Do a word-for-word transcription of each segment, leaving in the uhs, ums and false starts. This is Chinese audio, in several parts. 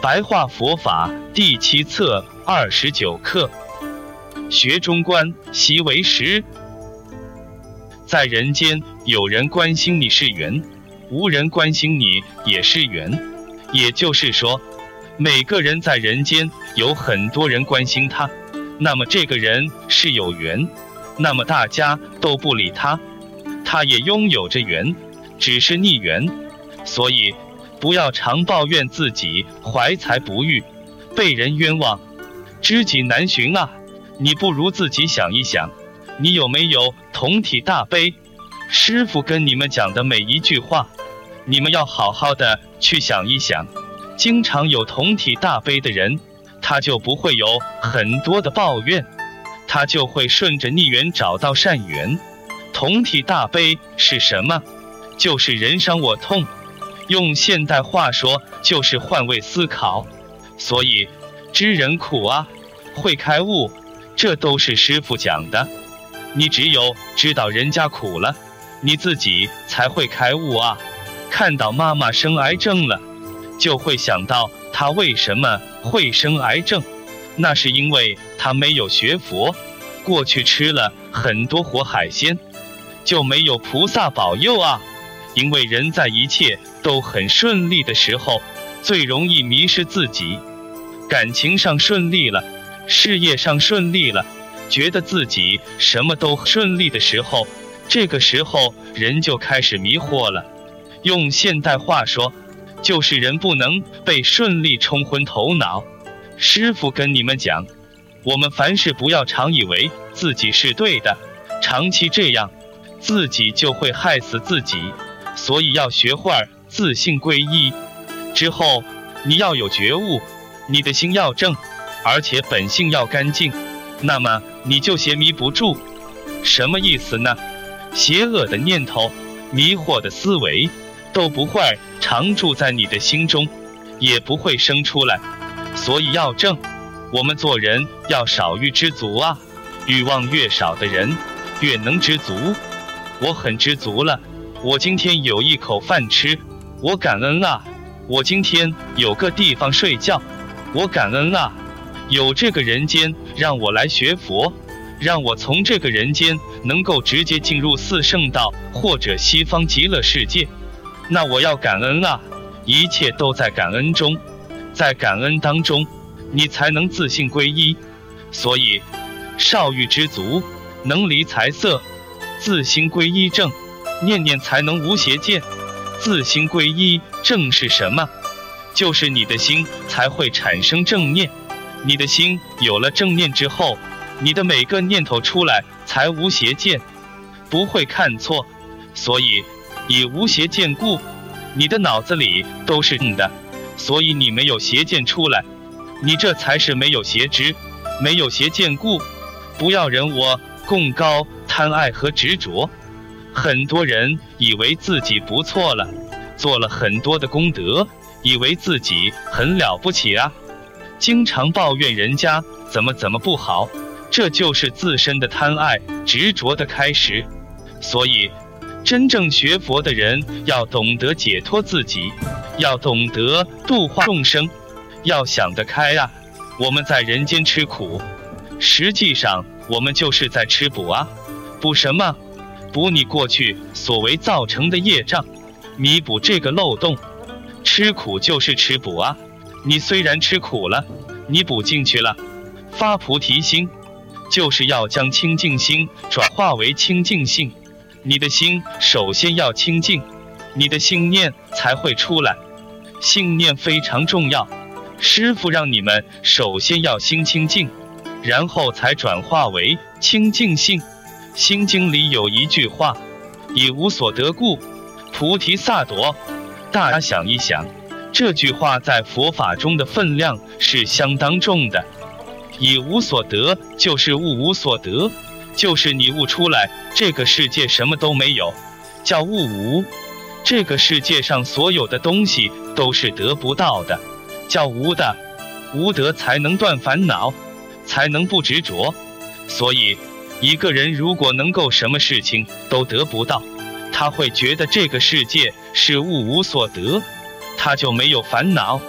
白话佛法第七册二十九课，学中观，习为实。在人间，有人关心你是缘，无人关心你也是缘。也就是说，每个人在人间有很多人关心他，那么这个人是有缘，那么大家都不理他，他也拥有着缘，只是逆缘。所以不要常抱怨自己怀才不遇，被人冤枉，知己难寻啊！你不如自己想一想，你有没有同体大悲？师父跟你们讲的每一句话，你们要好好的去想一想。经常有同体大悲的人，他就不会有很多的抱怨，他就会顺着逆缘找到善缘。同体大悲是什么？就是人伤我痛，用现代话说就是换位思考。所以知人苦啊，会开悟，这都是师父讲的。你只有知道人家苦了，你自己才会开悟啊。看到妈妈生癌症了，就会想到她为什么会生癌症，那是因为她没有学佛，过去吃了很多活海鲜，就没有菩萨保佑啊。因为人在一切都很顺利的时候，最容易迷失自己。感情上顺利了，事业上顺利了，觉得自己什么都顺利的时候，这个时候人就开始迷惑了。用现代话说，就是人不能被顺利冲昏头脑。师父跟你们讲，我们凡事不要常以为自己是对的，长期这样，自己就会害死自己。所以要学会自信归一，之后你要有觉悟，你的心要正，而且本性要干净，那么你就邪迷不住。什么意思呢？邪恶的念头、迷惑的思维都不会常住在你的心中，也不会生出来。所以要正，我们做人要少欲知足啊，欲望越少的人越能知足。我很知足了，我今天有一口饭吃，我感恩啊！我今天有个地方睡觉，我感恩啊！有这个人间让我来学佛，让我从这个人间能够直接进入四圣道或者西方极乐世界，那我要感恩啊！一切都在感恩中，在感恩当中，你才能自信归一。所以少欲知足，能离财色，自心归一正，念念才能无邪见。自心归一正是什么？就是你的心才会产生正念。你的心有了正念之后，你的每个念头出来才无邪见，不会看错。所以以无邪见故，你的脑子里都是正的，所以你没有邪见出来，你这才是没有邪知，没有邪见故。不要人我共高贪爱和执着。很多人以为自己不错了，做了很多的功德，以为自己很了不起啊，经常抱怨人家怎么怎么不好，这就是自身的贪爱执着的开始。所以真正学佛的人要懂得解脱自己，要懂得度化众生，要想得开啊。我们在人间吃苦，实际上我们就是在吃补啊。补什么？补你过去所为造成的业障，弥补这个漏洞。吃苦就是吃补啊。你虽然吃苦了，你补进去了，发菩提心，就是要将清净心转化为清净性。你的心首先要清净，你的信念才会出来。信念非常重要，师父让你们首先要心清净，然后才转化为清净性。心经里有一句话，以无所得故，菩提萨埵。大家想一想，这句话在佛法中的分量是相当重的。以无所得就是悟无所得，就是你悟出来这个世界什么都没有，叫悟无。这个世界上所有的东西都是得不到的，叫无的。无得才能断烦恼，才能不执着。所以一个人如果能够什么事情都得不到，他会觉得这个世界是物无所得，他就没有烦恼。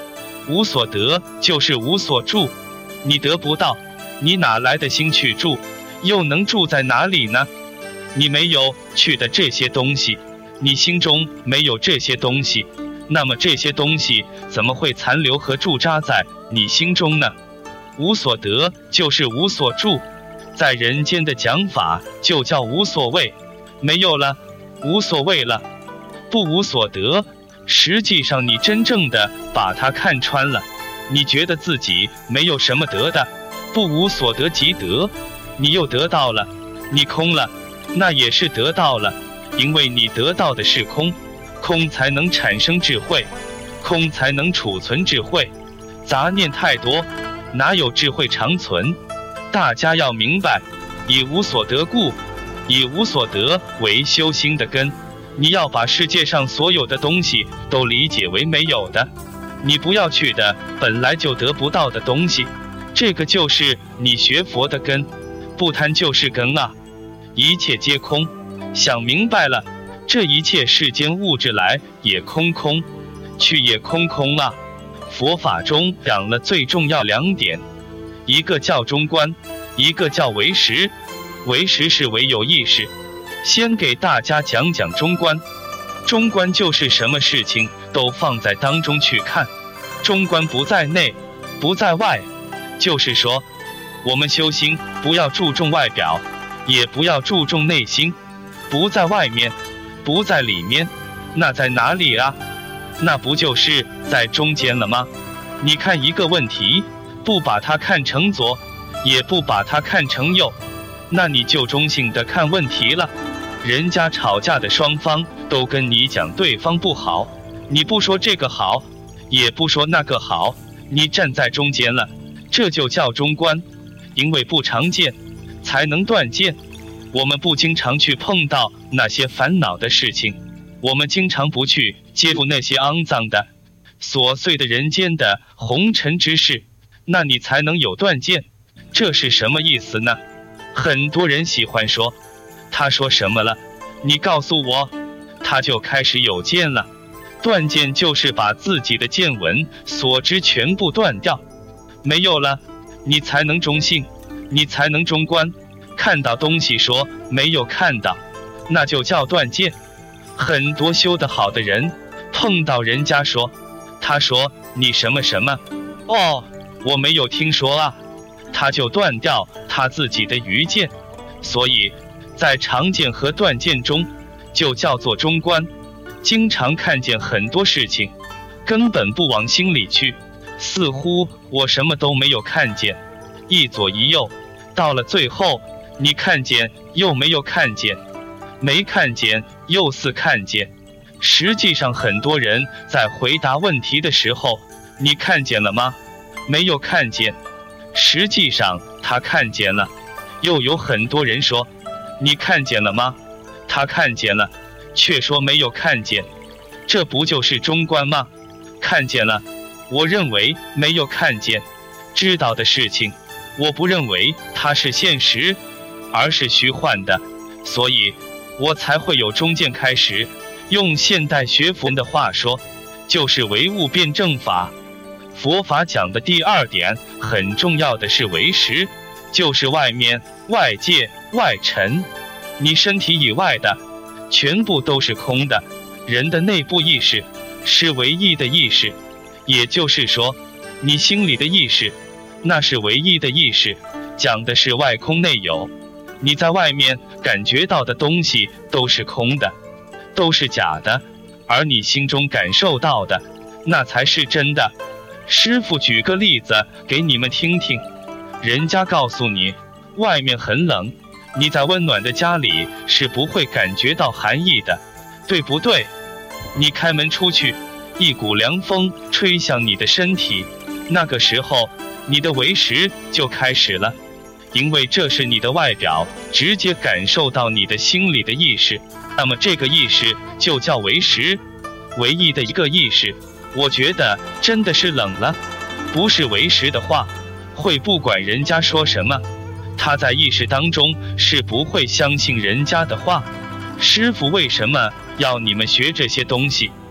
无所得就是无所住，你得不到，你哪来的心去住？又能住在哪里呢？你没有去的这些东西，你心中没有这些东西，那么这些东西怎么会残留和驻扎在你心中呢？无所得就是无所住，在人间的讲法就叫无所谓，没有了，无所谓了，不无所得。实际上你真正的把它看穿了，你觉得自己没有什么得的，不无所得即得，你又得到了，你空了，那也是得到了，因为你得到的是空，空才能产生智慧，空才能储存智慧，杂念太多，哪有智慧长存？大家要明白，以无所得故，以无所得为修心的根。你要把世界上所有的东西都理解为没有的，你不要去的本来就得不到的东西，这个就是你学佛的根，不贪就是根啊！一切皆空，想明白了，这一切世间物质来也空空，去也空空啊！佛法中讲了最重要两点，一个叫中观，一个叫唯识。唯识是唯有意识。先给大家讲讲中观。中观就是什么事情都放在当中去看，中观不在内，不在外，就是说，我们修心不要注重外表，也不要注重内心，不在外面，不在里面，那在哪里啊？那不就是在中间了吗？你看一个问题，不把它看成左，也不把它看成右，那你就中性的看问题了。人家吵架的双方都跟你讲对方不好，你不说这个好，也不说那个好，你站在中间了，这就叫中观。因为不常见，才能断见。我们不经常去碰到那些烦恼的事情，我们经常不去接触那些肮脏的、琐碎的人间的红尘之事，那你才能有断见。这是什么意思呢？很多人喜欢说，他说什么了？你告诉我，他就开始有见了。断见就是把自己的见闻所知全部断掉，没有了，你才能中性，你才能中观。看到东西说没有看到，那就叫断见。很多修得好的人，碰到人家说，他说你什么什么，哦，我没有听说啊，他就断掉他自己的愚见。所以在常见和断见中，就叫做中观。经常看见很多事情，根本不往心里去，似乎我什么都没有看见，一左一右，到了最后，你看见又没有看见，没看见又似看见。实际上很多人在回答问题的时候，你看见了吗？没有看见。实际上他看见了。又有很多人说，你看见了吗？他看见了，却说没有看见。这不就是中观吗？看见了，我认为没有看见。知道的事情，我不认为它是现实，而是虚幻的，所以我才会有中见开始。用现代学佛的话说，就是唯物辩证法。佛法讲的第二点很重要的是唯识，就是外面、外界、外尘，你身体以外的全部都是空的。人的内部意识是唯一的意识，也就是说你心里的意识那是唯一的意识，讲的是外空内有。你在外面感觉到的东西都是空的，都是假的，而你心中感受到的那才是真的。师父举个例子给你们听听，人家告诉你外面很冷，你在温暖的家里是不会感觉到寒意的，对不对？你开门出去，一股凉风吹向你的身体，那个时候你的唯识就开始了，因为这是你的外表直接感受到你的心里的意识，那么这个意识就叫唯识。唯一的一个意识，我觉得真的是冷了。不是唯识的话，会不管人家说什么，他在意识当中是不会相信人家的话。师父为什么要你们学这些东西？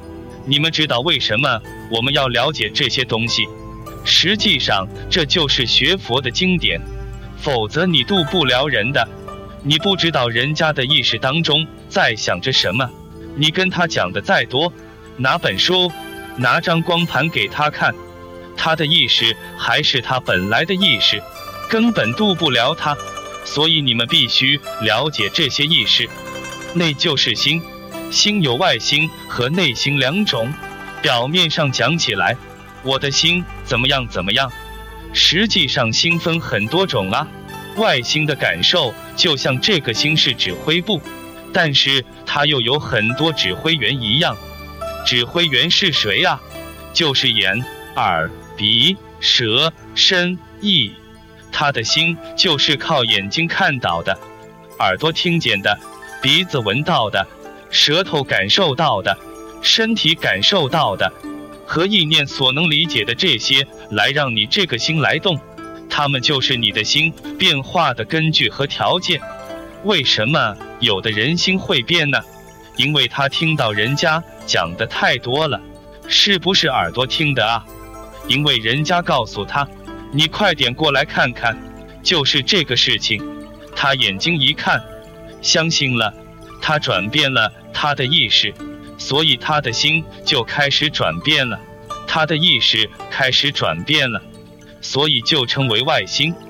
你们知道为什么我们要了解这些东西？实际上，这就是学佛的经典，否则你度不了人的。你不知道人家的意识当中在想着什么，你跟他讲的再多，拿本书，拿张光盘给他看，他的意识还是他本来的意识，根本度不了他。所以你们必须了解这些意识。内就是心，心有外心和内心两种。表面上讲起来，我的心怎么样怎么样，实际上心分很多种啊。外心的感受就像这个心是指挥部，但是它又有很多指挥员一样。指挥员是谁啊？就是眼、耳、鼻、舌、身、意。他的心就是靠眼睛看到的，耳朵听见的，鼻子闻到的，舌头感受到的，身体感受到的，和意念所能理解的这些，来让你这个心来动，它们就是你的心变化的根据和条件。为什么有的人心会变呢？因为他听到人家讲的太多了。是不是耳朵听的啊？因为人家告诉他，你快点过来看看，就是这个事情。他眼睛一看，相信了，他转变了他的意识，所以他的心就开始转变了，他的意识开始转变了，所以就称为外心。